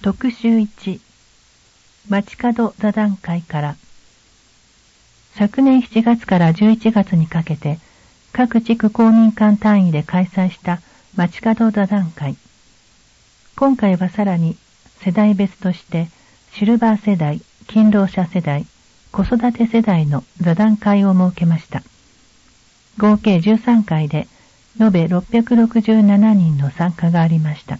特集1、街角座談会から。昨年7月から11月にかけて、各地区公民館単位で開催した街角座談会。今回はさらに世代別として、シルバー世代、勤労者世代、子育て世代の座談会を設けました。合計13回で、延べ667人の参加がありました。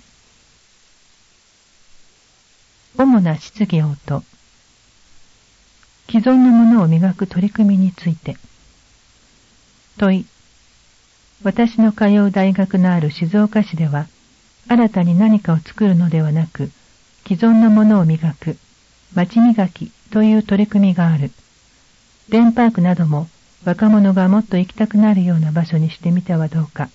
主な質疑応答。既存のものを磨く取り組みについて。問い。私の通う大学のある静岡市では、新たに何かを作るのではなく、既存のものを磨く、街磨きという取り組みがある。デンパークなども若者がもっと行きたくなるような場所にしてみてはどうか。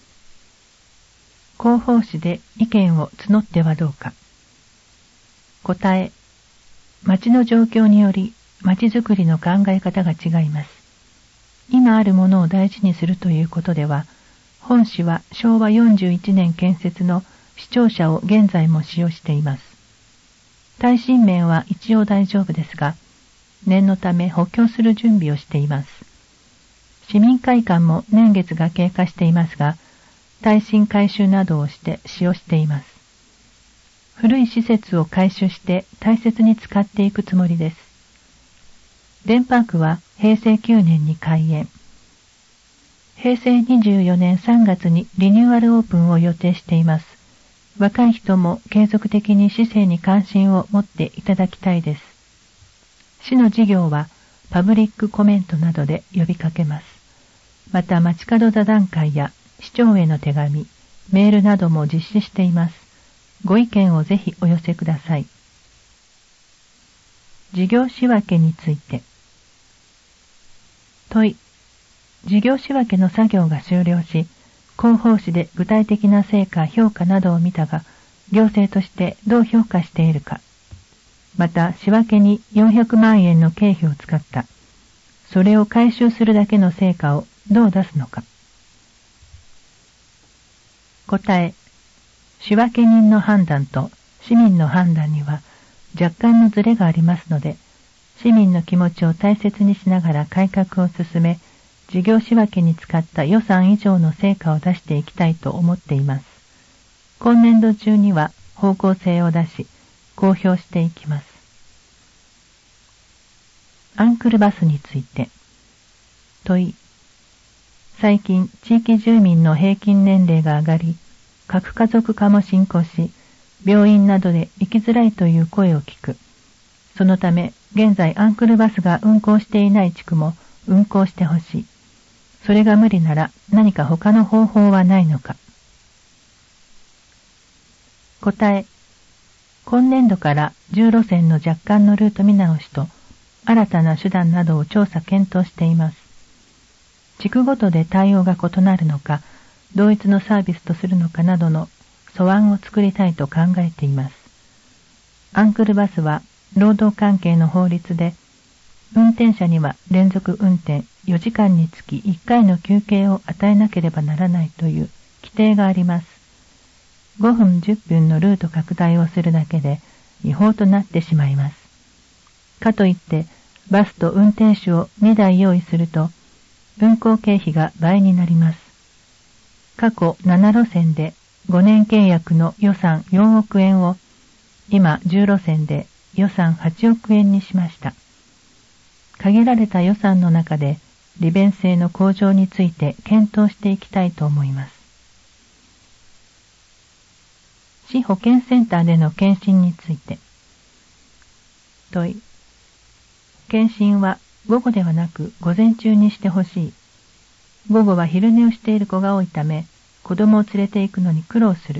広報誌で意見を募ってはどうか。答え。街の状況により街づくりの考え方が違います。今あるものを大事にするということでは、本市は昭和41年建設の市庁舎を現在も使用しています。耐震面は一応大丈夫ですが、念のため補強する準備をしています。市民会館も年月が経過していますが、耐震改修などをして使用しています。古い施設を改修して大切に使っていくつもりです。デンパークは平成9年に開園。平成24年3月にリニューアルオープンを予定しています。若い人も継続的に市政に関心を持っていただきたいです。市の事業はパブリックコメントなどで呼びかけます。また街角座談会や市長への手紙、メールなども実施しています。ご意見をぜひお寄せください。事業仕分けについて。問い。事業仕分けの作業が終了し、広報誌で具体的な成果、評価などを見たが、行政としてどう評価しているか。また、仕分けに400万円の経費を使った。それを回収するだけの成果をどう出すのか。答え。仕分け人の判断と市民の判断には若干のズレがありますので、市民の気持ちを大切にしながら改革を進め、事業仕分けに使った予算以上の成果を出していきたいと思っています。今年度中には方向性を出し、公表していきます。アンクルバスについて。問い。最近、地域住民の平均年齢が上がり、核家族化も進行し、病院などで行きづらいという声を聞く。そのため、現在アンクルバスが運行していない地区も運行してほしい。それが無理なら何か他の方法はないのか。答え。今年度から10路線の若干のルート見直しと新たな手段などを調査検討しています。地区ごとで対応が異なるのか、同一のサービスとするのかなどの素案を作りたいと考えています。アンクルバスは労働関係の法律で、運転者には連続運転4時間につき1回の休憩を与えなければならないという規定があります。5分10分のルート拡大をするだけで違法となってしまいます。かといってバスと運転手を2台用意すると運行経費が倍になります。過去7路線で5年契約の予算4億円を今10路線で予算8億円にしました。限られた予算の中で利便性の向上について検討していきたいと思います。市保健センターでの検診について。問い。検診は午後ではなく午前中にしてほしい。午後は昼寝をしている子が多いため、子供を連れて行くのに苦労する。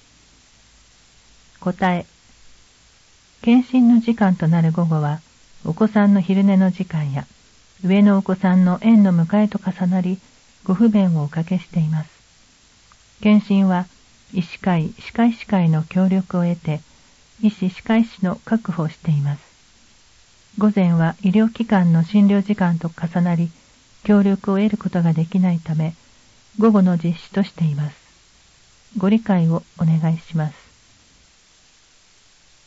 答え。検診の時間となる午後は、お子さんの昼寝の時間や、上のお子さんの園の迎えと重なり、ご不便をおかけしています。検診は、医師会、歯科医師会の協力を得て、医師・歯科医師の確保をしています。午前は医療機関の診療時間と重なり、協力を得ることができないため、午後の実施としています。ご理解をお願いします。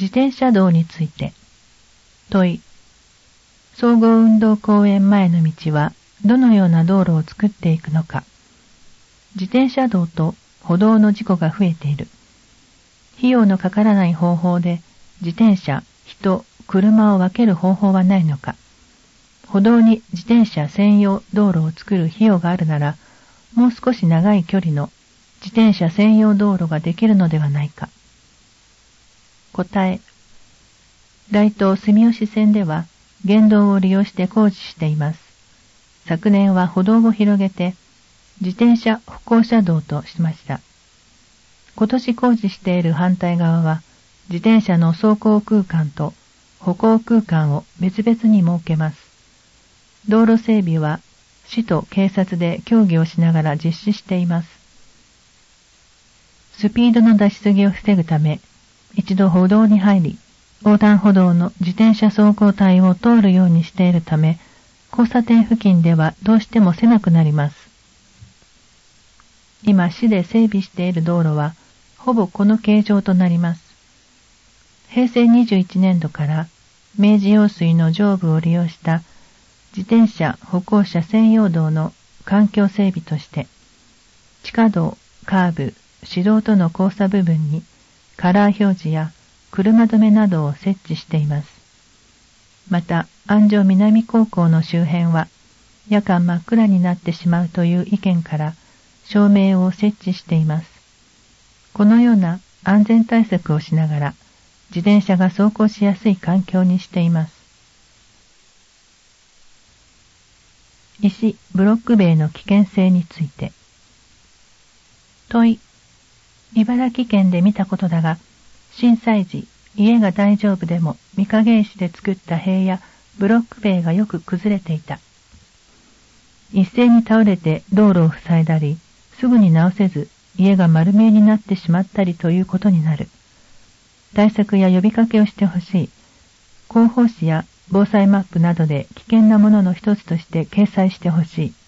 自転車道について。問い。総合運動公園前の道はどのような道路を作っていくのか。自転車道と歩道の事故が増えている。費用のかからない方法で自転車、人、車を分ける方法はないのか。歩道に自転車専用道路を作る費用があるなら、もう少し長い距離の自転車専用道路ができるのではないか。答え。大東住吉線では原道を利用して工事しています。昨年は歩道を広げて自転車歩行者道としました。今年工事している反対側は自転車の走行空間と歩行空間を別々に設けます。道路整備は市と警察で協議をしながら実施しています。スピードの出しすぎを防ぐため、一度歩道に入り、横断歩道の自転車走行帯を通るようにしているため、交差点付近ではどうしても狭くなります。今市で整備している道路は、ほぼこの形状となります。平成21年度から明治用水の上部を利用した自転車歩行者専用道の環境整備として、地下道、カーブ、市道との交差部分にカラー表示や車止めなどを設置しています。また、安城南高校の周辺は夜間真っ暗になってしまうという意見から照明を設置しています。このような安全対策をしながら自転車が走行しやすい環境にしています。石・ブロック塀の危険性について。問い。茨城県で見たことだが、震災時、家が大丈夫でも御影石で作った塀やブロック塀がよく崩れていた。一斉に倒れて道路を塞いだり、すぐに直せず家が丸見えになってしまったりということになる。対策や呼びかけをしてほしい。広報誌や防災マップなどで危険なものの一つとして掲載してほしい。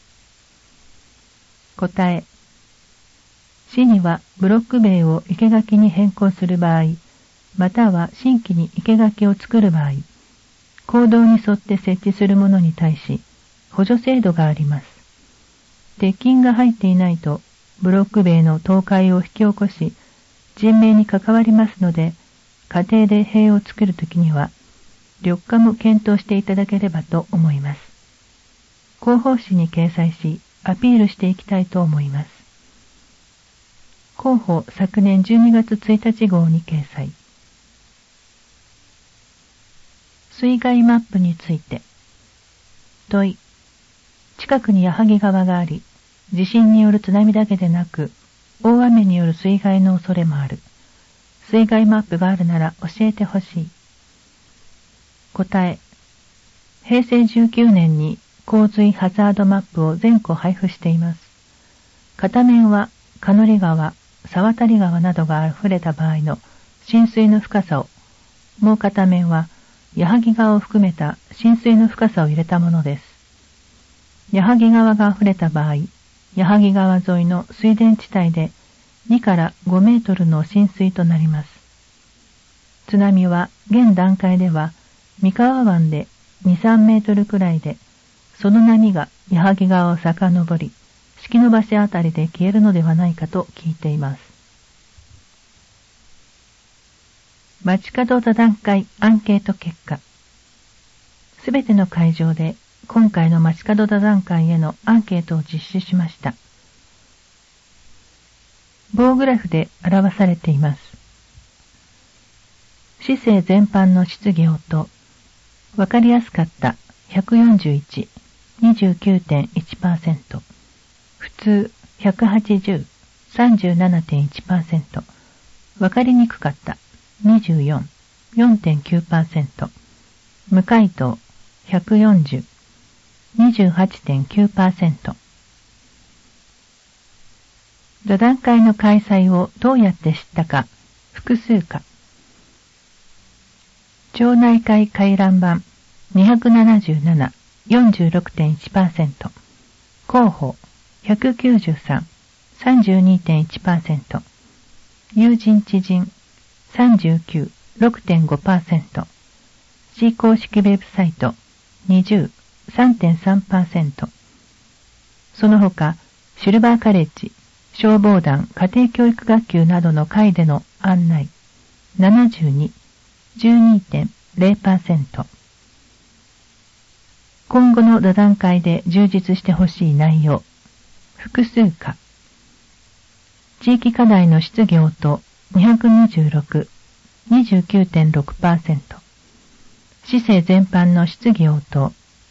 答え。市にはブロック塀を生垣に変更する場合、または新規に生垣を作る場合、公道に沿って設置するものに対し補助制度があります。鉄筋が入っていないとブロック塀の倒壊を引き起こし、人命に関わりますので、家庭で塀を作るときには、緑化も検討していただければと思います。広報誌に掲載し、アピールしていきたいと思います。広報昨年12月1日号に掲載。水害マップについて。問い。近くに矢作川があり、地震による津波だけでなく、大雨による水害の恐れもある。水害マップがあるなら教えてほしい。答え。平成19年に洪水ハザードマップを全戸配布しています。片面は鹿乗川、沢渡川などが溢れた場合の浸水の深さを、もう片面は矢作川を含めた浸水の深さを入れたものです。矢作川が溢れた場合、矢作川沿いの水田地帯で2から5メートルの浸水となります。津波は現段階では三河湾で2、3メートルくらいで、その波が矢作川を遡り、式の橋あたりで消えるのではないかと聞いています。街角座談会アンケート結果。すべての会場で今回の街角座談会へのアンケートを実施しました。棒グラフで表されています。市政全般の質疑応答。わかりやすかった141、29.1%。普通180、37.1%。わかりにくかった24、4.9%。無回答140、28.9%。座談会の開催をどうやって知ったか、複数か。町内会回覧板277、46.1%。広報193、32.1%。友人知人39、 6.5%、市公式ウェブサイト20、3.3%、その他、シルバーカレッジ、消防団、家庭教育学級などの会での案内72、12.0%。今後の座談会で充実してほしい内容。複数課。地域課題の質疑応答226、29.6%。市政全般の質疑応答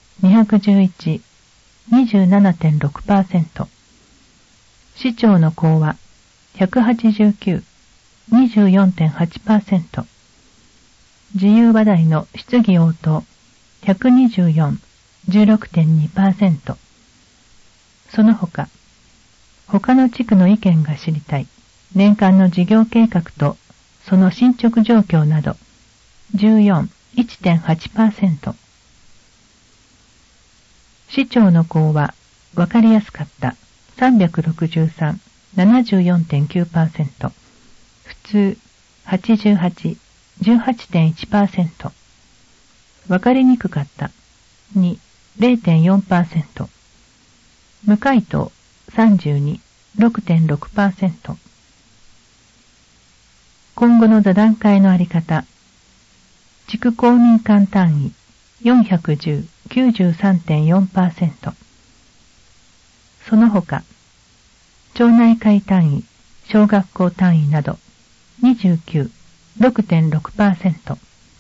211、27.6%。市長の講話189、24.8%。自由話題の質疑応答124、16.2%。その他、他の地区の意見が知りたい、年間の事業計画とその進捗状況など14、1.8%。市長の講話、わかりやすかった363、74.9%。普通88、18.1%。わかりにくかった2、0.4%。無回答32、6.6%。今後の座談会のあり方。地区公民館単位410、93.4%。その他、町内会単位、小学校単位など29、6.6%。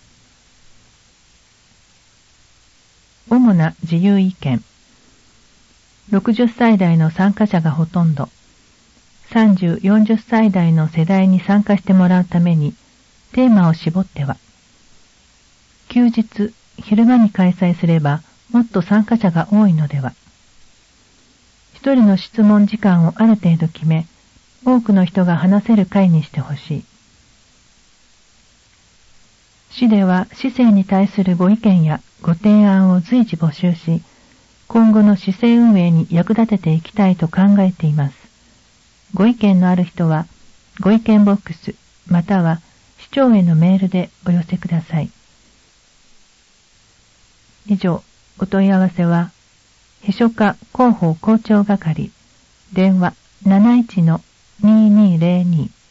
主な自由意見。60歳代の参加者がほとんど。30、40歳代の世代に参加してもらうために、テーマを絞っては、休日、昼間に開催すれば、もっと参加者が多いのでは。一人の質問時間をある程度決め、多くの人が話せる会にしてほしい。市では市政に対するご意見やご提案を随時募集し、今後の市政運営に役立てていきたいと考えています。ご意見のある人は、ご意見ボックス、または市長へのメールでお寄せください。以上、お問い合わせは、秘書課広報校長係、電話 71-2202